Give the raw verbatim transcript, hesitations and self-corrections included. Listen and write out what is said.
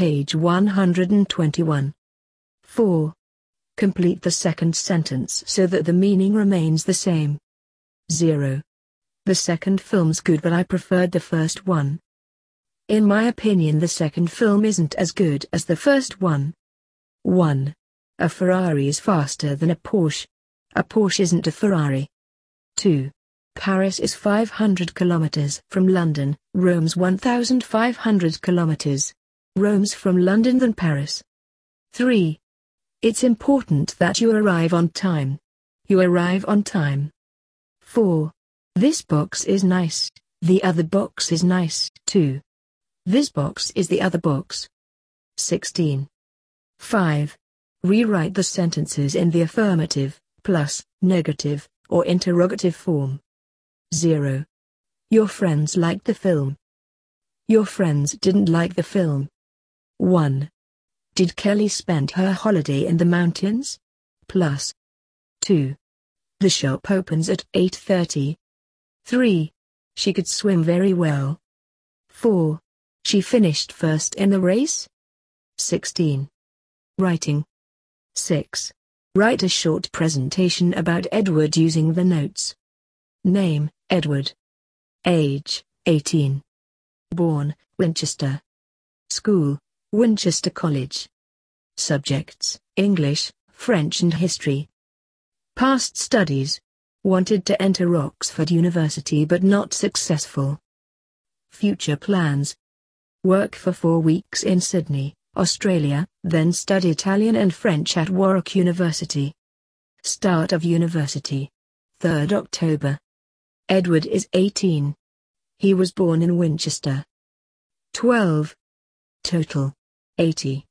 page one hundred twenty-one. four. Complete the second sentence so that the meaning remains the same. zero. The second film's good but I preferred the first one. In my opinion the second film isn't as good as the first one. one. A Ferrari is faster than a Porsche. A Porsche isn't a Ferrari. two. Paris is five hundred kilometers from London, Rome's one thousand five hundred kilometers. Rome's from London than Paris. three. It's important that you arrive on time. You arrive on time. four. This box is nice, the other box is nice too. This box is the other box. sixteen. five. Rewrite the sentences in the affirmative, plus, negative, or interrogative form. zero. Your friends liked the film. Your friends didn't like the film. one. Did Kelly spend her holiday in the mountains? Plus. two. The shop opens at eight thirty. three. She could swim very well. four. She finished first in the race. sixteen. Writing. six. Write a short presentation about Edward using the notes. Name, Edward. Age, eighteen. Born, Winchester. School, Winchester College. Subjects, English, French and history. Past studies. Wanted to enter Oxford University but not successful. Future plans. Work for four weeks in Sydney, Australia, then study Italian and French at Warwick University. Start of university. third October. Edward is eighteen. He was born in Winchester. twelve. Total. eighty.